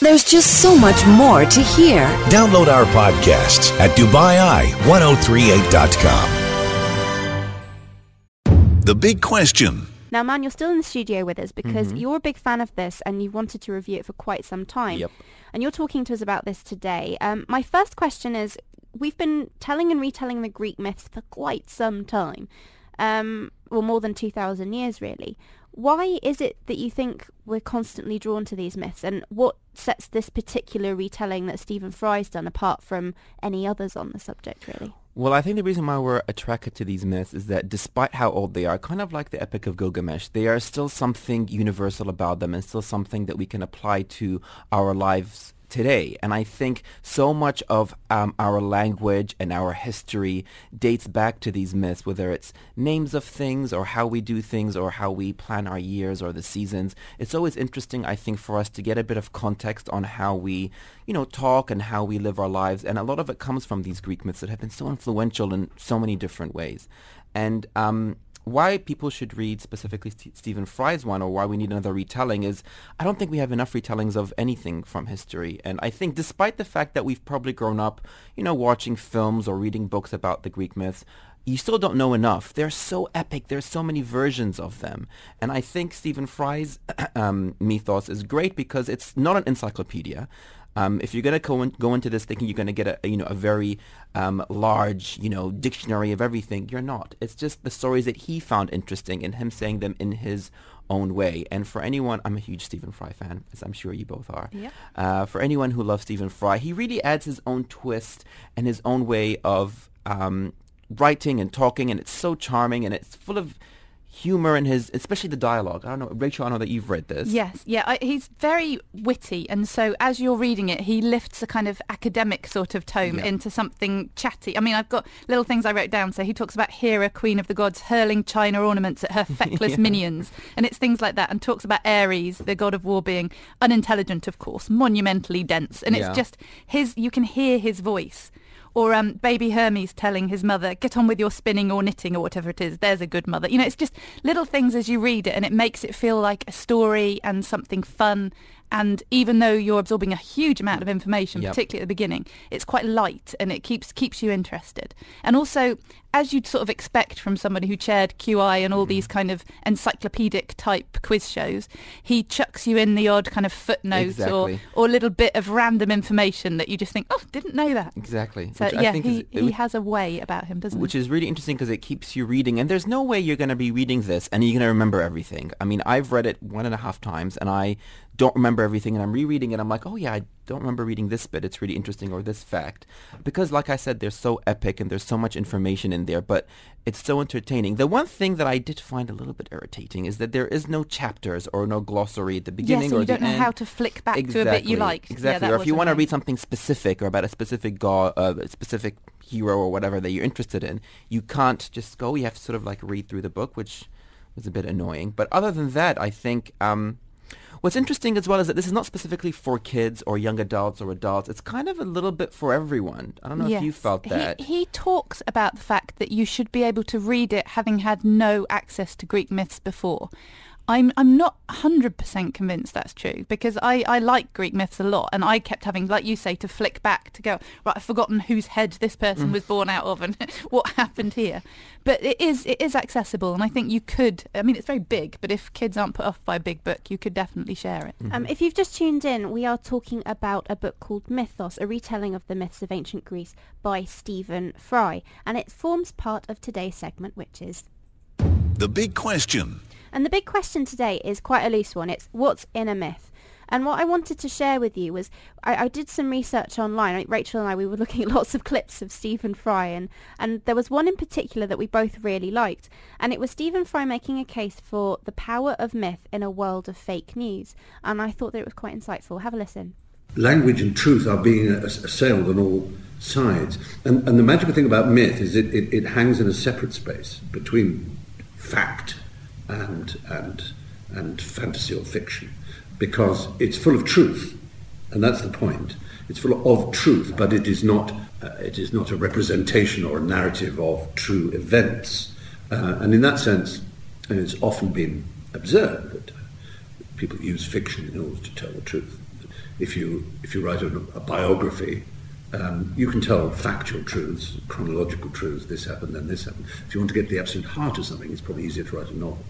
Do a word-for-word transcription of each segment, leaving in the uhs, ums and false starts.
There's just so much more to hear. Download our podcasts at Dubai Eye ten thirty-eight dot com. The Big Question. Now, Man, you're still in the studio with us because Mm-hmm. you're a big fan of this and you wanted to review it for quite some time. Yep. And you're talking to us about this today. Um, my first question is, we've been telling and retelling the Greek myths for quite some time. Um, well, more than two thousand years, really. Why is it that you think we're constantly drawn to these myths? And what sets this particular retelling that Stephen Fry's done apart from any others on the subject, really? Well, I think the reason why we're attracted to these myths is that despite how old they are, kind of like the Epic of Gilgamesh, they are still something universal about them and still something that we can apply to our lives today. And I think so much of um, our language and our history dates back to these myths, whether it's names of things or how we do things or how we plan our years or the seasons. It's always interesting, I think, for us to get a bit of context on how we, you know, talk and how we live our lives. And a lot of it comes from these Greek myths that have been so influential in so many different ways. And um, why people should read specifically St- Stephen Fry's one, or why we need another retelling, is I don't think we have enough retellings of anything from history. And I think despite the fact that we've probably grown up, you know, watching films or reading books about the Greek myths, you still don't know enough. They're so epic. There's so many versions of them. And I think Stephen Fry's um, mythos is great because it's not an encyclopedia. Um, if you're going to go, in, go into this thinking you're going to get a, you know, a very um, large, you know, dictionary of everything, you're not. It's just the stories that he found interesting and him saying them in his own way. And for anyone, I'm a huge Stephen Fry fan, as I'm sure you both are. Yeah. Uh, for anyone who loves Stephen Fry, he really adds his own twist and his own way of um, writing and talking, and it's so charming and it's full of humor in his, especially the dialogue. I don't know, Rachel, I know that you've read this. Yes, yeah, I, he's very witty, and so as you're reading it, he lifts a kind of academic sort of tone Yeah. into something chatty. I mean, I've got little things I wrote down. So he talks about Hera, queen of the gods, hurling china ornaments at her feckless Yeah. minions, and it's things like that, and talks about Ares, the god of war, being unintelligent, of course, monumentally dense, and Yeah. it's just his, you can hear his voice. Or um, baby Hermes telling his mother, get on with your spinning or knitting or whatever it is. There's a good mother. You know, it's just little things as you read it, and it makes it feel like a story and something fun. And even though you're absorbing a huge amount of information, Yep. particularly at the beginning, it's quite light and it keeps keeps you interested. And also, as you'd sort of expect from somebody who chaired Q I and all these kind of encyclopedic type quiz shows, he chucks you in the odd kind of footnote Exactly. or, or little bit of random information that you just think, oh, didn't know that. Exactly. So Which I yeah, think he, is- he has a way about him, doesn't Which he? is really interesting because it keeps you reading, and there's no way you're going to be reading this and you're going to remember everything. I mean, I've read it one and a half times and I don't remember everything, and I'm rereading it. I'm like, oh yeah, I don't remember reading this bit. It's really interesting, or this fact, because like I said, they're so epic and there's so much information in there, but it's so entertaining. The one thing that I did find a little bit irritating is that there is no chapters or no glossary at the beginning yeah, so or you the don't know end. how to flick back exactly. to a bit you like. Exactly. Yeah, or if you was want to annoying. read something specific or about a specific god, uh, a specific hero or whatever that you're interested in, you can't just go. You have to sort of like read through the book, which was a bit annoying. But other than that, I think um, what's interesting as well is that this is not specifically for kids or young adults or adults. It's kind of a little bit for everyone. I don't know if you Yes. felt that. He, he talks about the fact that you should be able to read it having had no access to Greek myths before. I'm I'm not one hundred percent convinced that's true, because I, I like Greek myths a lot, and I kept having, like you say, to flick back to go, right, I've forgotten whose head this person was born out of and what happened here. But it is it is accessible, and I think you could, I mean, it's very big, but if kids aren't put off by a big book, you could definitely share it. Um, if you've just tuned in, we are talking about a book called Mythos, a retelling of the myths of ancient Greece by Stephen Fry, and it forms part of today's segment, which is... The Big Question. And the big question today is quite a loose one. It's what's in a myth? And what I wanted to share with you was I, I did some research online. Like Rachel and I, we were looking at lots of clips of Stephen Fry, and, and there was one in particular that we both really liked. And it was Stephen Fry making a case for the power of myth in a world of fake news. And I thought that it was quite insightful. Have a listen. Language and truth are being assailed on all sides. And, and the magical thing about myth is it, it, it hangs in a separate space between fact and and and fantasy or fiction, because it's full of truth, and that's the point. It's full of truth, but it is not uh, it is not a representation or a narrative of true events. Uh, and in that sense, and it's often been observed that people use fiction in order to tell the truth. if you if you write a, a biography, um, you can tell factual truths, chronological truths. This happened, then this happened. If you want to get the absolute heart of something, it's probably easier to write a novel.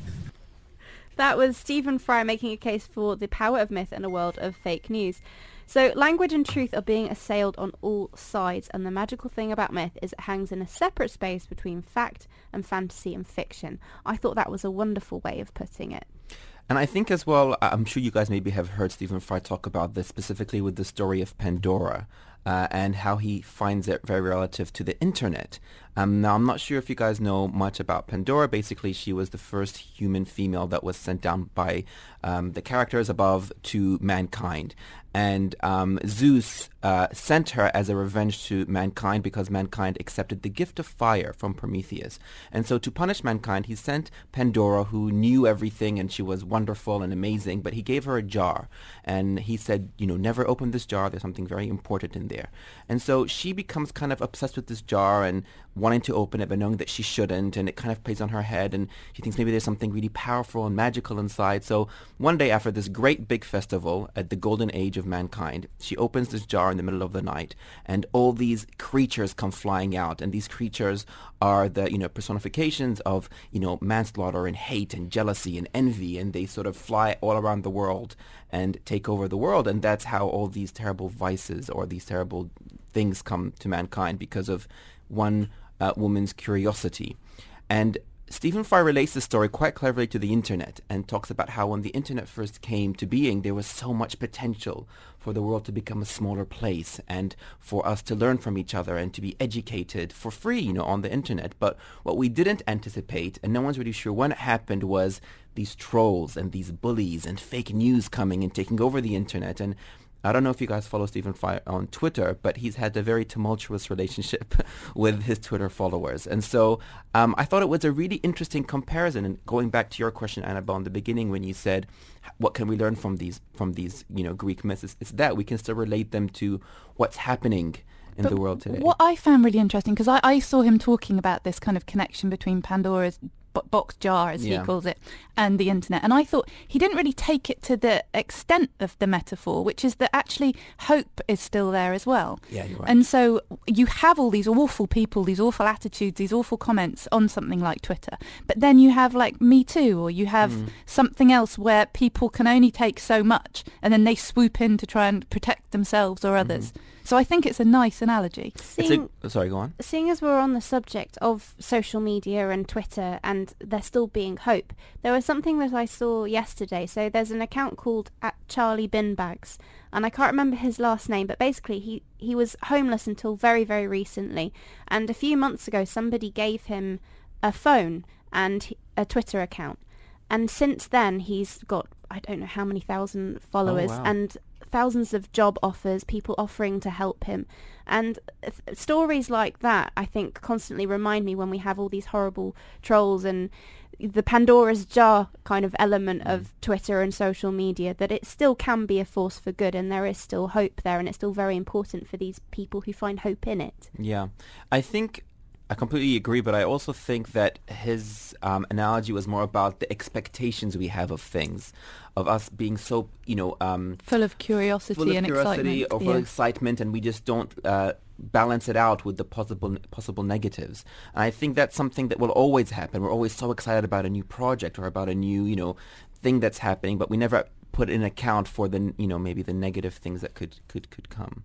That was Stephen Fry making a case for the power of myth in a world of fake news. So language and truth are being assailed on all sides, and the magical thing about myth is it hangs in a separate space between fact and fantasy and fiction. I thought that was a wonderful way of putting it. And I think as well, I'm sure you guys maybe have heard Stephen Fry talk about this specifically with the story of Pandora. Uh, and how he finds it very relative to the internet. Um, now, I'm not sure if you guys know much about Pandora. Basically, she was the first human female that was sent down by um, the characters above to mankind. And um, Zeus uh, sent her as a revenge to mankind because mankind accepted the gift of fire from Prometheus. And so to punish mankind, he sent Pandora, who knew everything and she was wonderful and amazing, but he gave her a jar. And he said, you know, never open this jar. There's something very important in there. And so she becomes kind of obsessed with this jar and wanting to open it, but knowing that she shouldn't, and it kind of plays on her head, and she thinks maybe there's something really powerful and magical inside. So one day after this great big festival at the golden age of mankind, she opens this jar in the middle of the night, and all these creatures come flying out, and these creatures are the, you know, personifications of, you know, manslaughter and hate and jealousy and envy, and they sort of fly all around the world and take over the world. And that's how all these terrible vices or these terrible things come to mankind, because of one uh, woman's curiosity. And Stephen Fry relates the story quite cleverly to the internet and talks about how when the internet first came to being, there was so much potential for the world to become a smaller place and for us to learn from each other and to be educated for free, you know, on the internet. But what we didn't anticipate, and no one's really sure when it happened, was these trolls and these bullies and fake news coming and taking over the internet. And I don't know if you guys follow Stephen Fry on Twitter, but he's had a very tumultuous relationship with his Twitter followers. And so um, I thought it was a really interesting comparison. And going back to your question, Annabelle, in the beginning when you said, what can we learn from these from these you know Greek myths? It's, it's that we can still relate them to what's happening in but the world today. What I found really interesting, because I, I saw him talking about this kind of connection between Pandora's box jar, as yeah. he calls it, and the internet. And I thought he didn't really take it to the extent of the metaphor, which is that actually hope is still there as well. Yeah, you're right. And so you have all these awful people, these awful attitudes, these awful comments on something like Twitter. But then you have like Me Too, or you have mm. something else where people can only take so much and then they swoop in to try and protect themselves or others. Mm. So I think it's a nice analogy. Seeing, a, sorry, go on. Seeing as we're on the subject of social media and Twitter and there still being hope, there was something that I saw yesterday. So there's an account called at Charlie Binbags, and I can't remember his last name, but basically he, he was homeless until very, very recently. And a few months ago, somebody gave him a phone and a Twitter account. And since then, he's got, I don't know how many thousand followers, oh, wow. and thousands of job offers, people offering to help him. And th- stories like that, I think, constantly remind me when we have all these horrible trolls and the Pandora's jar kind of element mm. of Twitter and social media, that it still can be a force for good and there is still hope there, and it's still very important for these people who find hope in it. Yeah. I think I completely agree, but I also think that his um, analogy was more about the expectations we have of things, of us being so, you know... Um, full of curiosity full of and curiosity excitement. or full yeah. of excitement, and we just don't uh, balance it out with the possible possible negatives. And I think that's something that will always happen. We're always so excited about a new project or about a new, you know, thing that's happening, but we never put in account for the, you know, maybe the negative things that could, could, could come.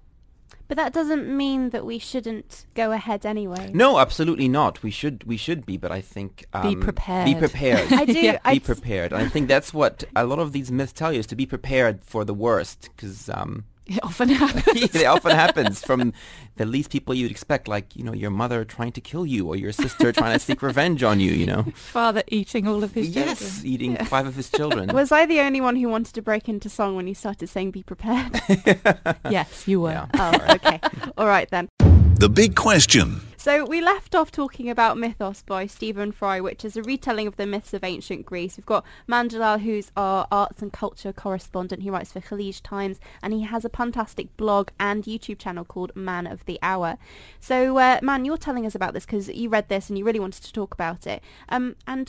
But that doesn't mean that we shouldn't go ahead anyway. No, absolutely not. We should we should be, but I think... Um, be prepared. Be prepared. I do. yeah. I be prepared. And I think that's what a lot of these myths tell you, is to be prepared for the worst, because... Um, it often happens. it often happens from the least people you'd expect, like, you know, your mother trying to kill you or your sister trying to seek revenge on you, you know. Father eating all of his yes, children. eating yeah. five of his children. Was I the only one who wanted to break into song when you started saying be prepared? Yes, you were. Yeah. Oh, okay. All right then. The Big Question. So we left off talking about Mythos by Stephen Fry, which is a retelling of the myths of ancient Greece. We've got Manjalal, who's our arts and culture correspondent. He writes for Khalij Times, and he has a fantastic blog and YouTube channel called Man of the Hour. So, uh, Man, you're telling us about this because you read this and you really wanted to talk about it. Um, and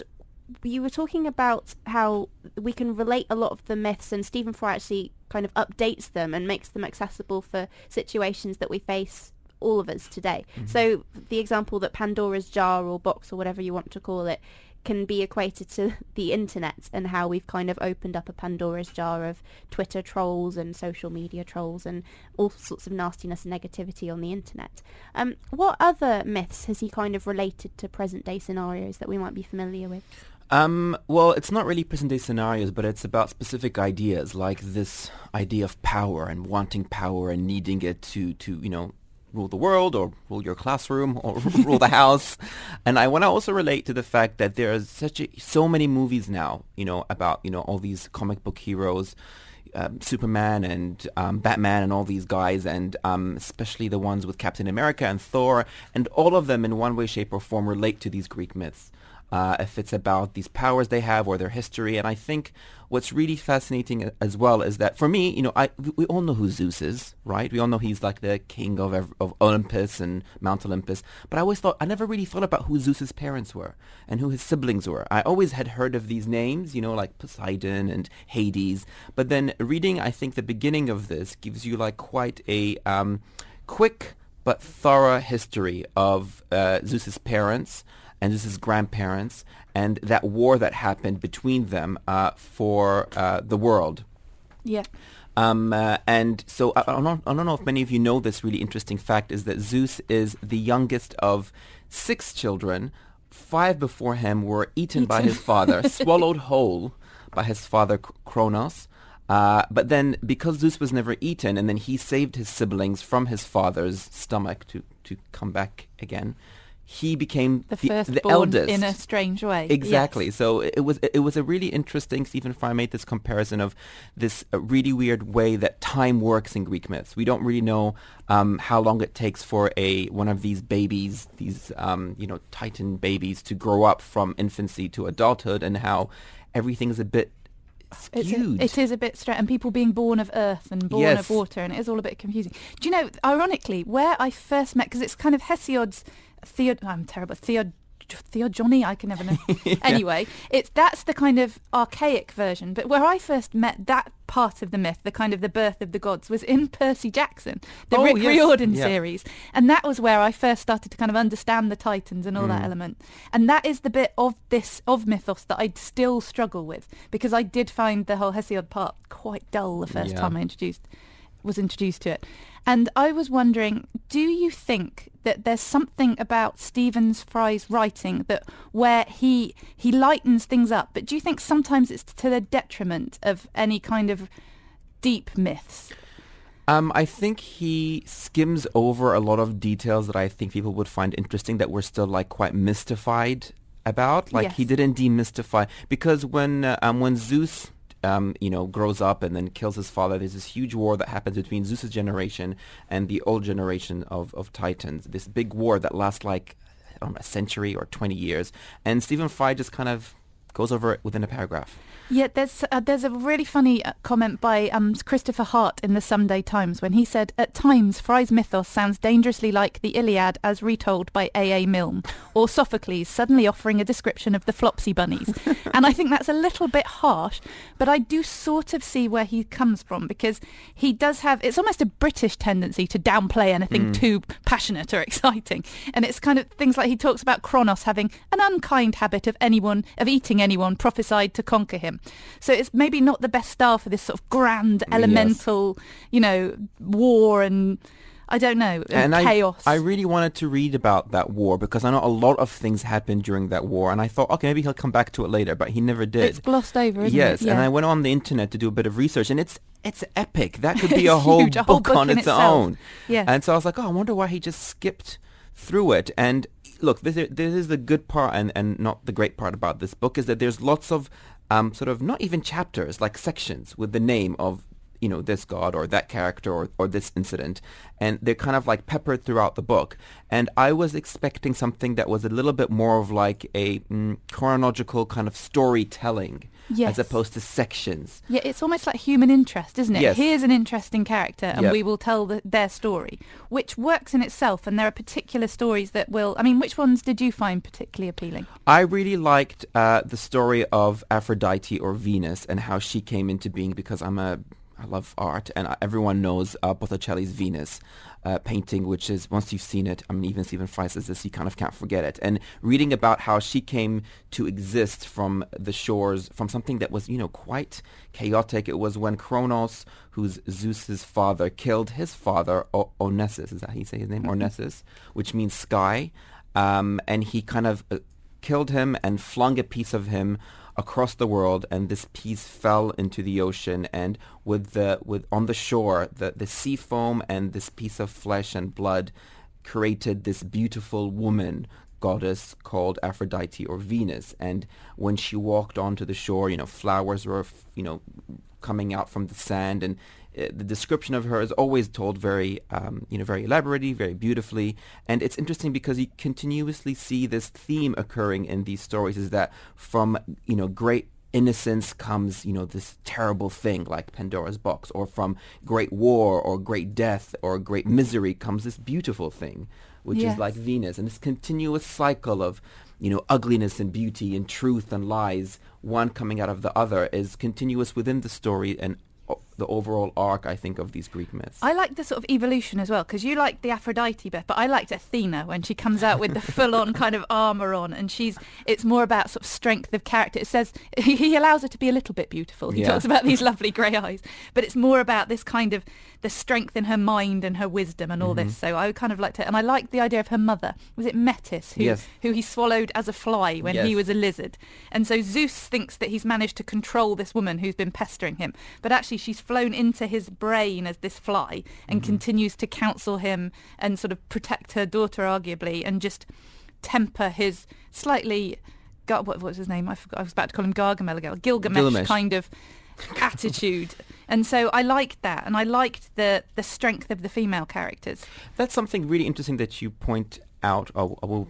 you were talking about how we can relate a lot of the myths, and Stephen Fry actually kind of updates them and makes them accessible for situations that we face, all of us, today. Mm-hmm. So the example that Pandora's jar or box or whatever you want to call it can be equated to the internet, and how we've kind of opened up a Pandora's jar of Twitter trolls and social media trolls and all sorts of nastiness and negativity on the internet. Um, what other myths has he kind of related to present day scenarios that we might be familiar with? Um, well, it's not really present-day scenarios, but it's about specific ideas, like this idea of power and wanting power and needing it to, to you know, rule the world or rule your classroom or rule the house. And I want to also relate to the fact that there are such a, so many movies now, you know, about, you know, all these comic book heroes, um, Superman and um, Batman and all these guys, and um, especially the ones with Captain America and Thor, and all of them in one way, shape or form relate to these Greek myths. Uh, if it's about these powers they have or their history. And I think what's really fascinating as well is that for me, you know, I we all know who Zeus is, right? We all know he's like the king of ev- of Olympus and Mount Olympus. But I always thought, I never really thought about who Zeus's parents were and who his siblings were. I always had heard of these names, you know, like Poseidon and Hades. But then reading, I think the beginning of this gives you like quite a um, quick but thorough history of uh, Zeus's parents and Zeus's grandparents, and that war that happened between them uh, for uh, the world. Yeah. Um, uh, and so I, I, don't know, I don't know if many of you know this really interesting fact, is that Zeus is the youngest of six children. Five before him were eaten, eaten. by his father, swallowed whole by his father Kronos. Uh, but then because Zeus was never eaten, and then he saved his siblings from his father's stomach to, to come back again, he became the, the, first the born eldest in a strange way. Exactly. Yes. So it was it was a really interesting. Stephen Fry made this comparison of this uh, really weird way that time works in Greek myths. We don't really know um, how long it takes for a one of these babies, these um, you know Titan babies, to grow up from infancy to adulthood, and how everything's a bit skewed. It's a, it is a bit straight, and people being born of earth and born yes. of water, and it is all a bit confusing. Do you know, ironically, where I first met, because it's kind of Hesiod's Theo, I'm terrible. Theo, Theogony, I can never know. yeah. Anyway, it's that's the kind of archaic version. But where I first met that part of the myth, the kind of the birth of the gods, was in Percy Jackson, the oh, Rick yes. Riordan yeah. series, and that was where I first started to kind of understand the Titans and all mm. that element. And that is the bit of this of mythos that I still struggle with, because I did find the whole Hesiod part quite dull the first yeah. time I introduced was introduced to it. And I was wondering, do you think that there's something about Stephen Fry's writing that where he he lightens things up, but do you think sometimes it's to the detriment of any kind of deep myths? Um, I think he skims over a lot of details that I think people would find interesting that we're still like quite mystified about. Like yes. he didn't demystify, because when uh, um when Zeus Um, you know, grows up and then kills his father, there's this huge war that happens between Zeus's generation and the old generation of, of Titans. This big war that lasts like, I don't know, a century or twenty years. And Stephen Fry just kind of goes over it within a paragraph. Yeah, there's uh, there's a really funny uh, comment by um, Christopher Hart in the Sunday Times when he said, at times Fry's mythos sounds dangerously like the Iliad as retold by A A Milne, or Sophocles suddenly offering a description of the Flopsy Bunnies. And I think that's a little bit harsh, but I do sort of see where he comes from, because he does have, it's almost a British tendency to downplay anything mm. too passionate or exciting. And it's kind of things like he talks about Kronos having an unkind habit of anyone, of eating anyone prophesied to conquer him. So it's maybe not the best style for this sort of grand elemental, yes. you know, war and I don't know, and chaos. I, I really wanted to read about that war, because I know a lot of things happened during that war, and I thought, okay, maybe he'll come back to it later, but he never did. It's glossed over, isn't yes, it? Yes, and yeah. I went on the internet to do a bit of research, and it's it's epic. That could be a whole, huge, a whole book, book on its itself. own. Yes. And so I was like, oh, I wonder why he just skipped through it. And look, this is, this is the good part and, and not the great part about this book, is that there's lots of um, sort of not even chapters, like sections with the name of you know, this god or that character or, or this incident. And they're kind of like peppered throughout the book. And I was expecting something that was a little bit more of like a mm, chronological kind of storytelling. Yes. As opposed to sections. Yeah, it's almost like human interest, isn't it? Yes. Here's an interesting character and Yep. we will tell the, their story, which works in itself. And there are particular stories that will... I mean, which ones did you find particularly appealing? I really liked uh, the story of Aphrodite or Venus and how she came into being, because I'm a... I love art, and everyone knows uh, Botticelli's Venus uh, painting, which is, once you've seen it, I mean, even Stephen Fry says this, you kind of can't forget it. And reading about how she came to exist from the shores, from something that was, you know, quite chaotic. It was when Kronos, who's Zeus's father, killed his father, o- Onessus, is that how you say his name? Ornessus, which means sky. Um, and he kind of uh, killed him and flung a piece of him across the world, and this piece fell into the ocean, and with the with on the shore the the sea foam and this piece of flesh and blood created this beautiful woman goddess called Aphrodite or Venus. And when she walked onto the shore, you know, flowers were you know coming out from the sand, and uh, the description of her is always told very um, you know very elaborately, very beautifully. And it's interesting because you continuously see this theme occurring in these stories, is that from you know great innocence comes you know this terrible thing like Pandora's box, or from great war or great death or great misery comes this beautiful thing, which Yes. is like Venus. And this continuous cycle of you know ugliness and beauty and truth and lies, one coming out of the other, is continuous within the story and o- the overall arc, I think, of these Greek myths. I like the sort of evolution as well, because you liked the Aphrodite bit, but I liked Athena when she comes out with the full-on kind of armour on, and she's it's more about sort of strength of character. It says he allows her to be a little bit beautiful. He Yeah. talks about these lovely grey eyes, but it's more about this kind of the strength in her mind and her wisdom and all Mm-hmm. this. So I kind of liked it, and I liked the idea of her mother. Was it Metis, who Yes. who he swallowed as a fly when he Yes. was a lizard? And so Zeus thinks that he's managed to control this woman who's been pestering him, but actually she's flown into his brain as this fly and Mm-hmm. continues to counsel him and sort of protect her daughter, arguably, and just temper his slightly Gar- what, what was his name? I forgot. I was about to call him Gargamel again. Gilgamesh, Gilgamesh. kind of attitude. And so I liked that, and I liked the the strength of the female characters. That's something really interesting that you point out. Oh, I will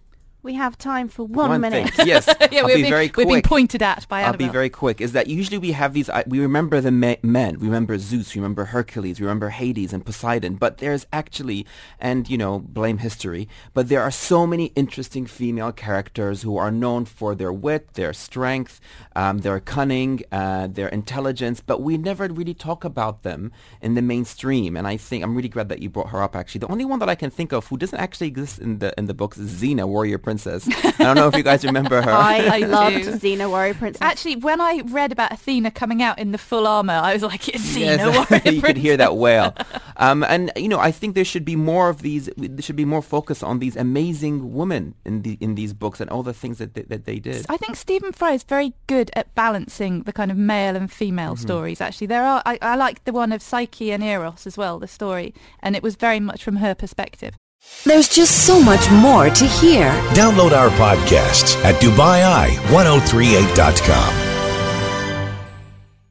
We have time for one, one minute. thing. Yes, yeah, I'll we're be being, very we're quick. being pointed at by I'll Annabelle. be very quick. Is that usually we have these, I, we remember the me- men, we remember Zeus, we remember Hercules, we remember Hades and Poseidon, but there's actually, and you know, blame history, but there are so many interesting female characters who are known for their wit, their strength, um, their cunning, uh, their intelligence, but we never really talk about them in the mainstream. And I think, I'm really glad that you brought her up actually. The only one that I can think of who doesn't actually exist in the in the books is Xena, warrior princess. I don't know if you guys remember her. I I loved do. Xena Warrior Princess. Actually, when I read about Athena coming out in the full armour, I was like, it's Xena, Yes, warrior you could hear that princess. wail. Um, and you know, I think there should be more of these. There should be more focus on these amazing women in the in these books and all the things that they, that they did. I think Stephen Fry is very good at balancing the kind of male and female Mm-hmm. stories. Actually, there are. I, I like the one of Psyche and Eros as well, the story, and it was very much from her perspective. There's just so much more to hear. Download our podcasts at Dubai Eye ten thirty-eight dot com.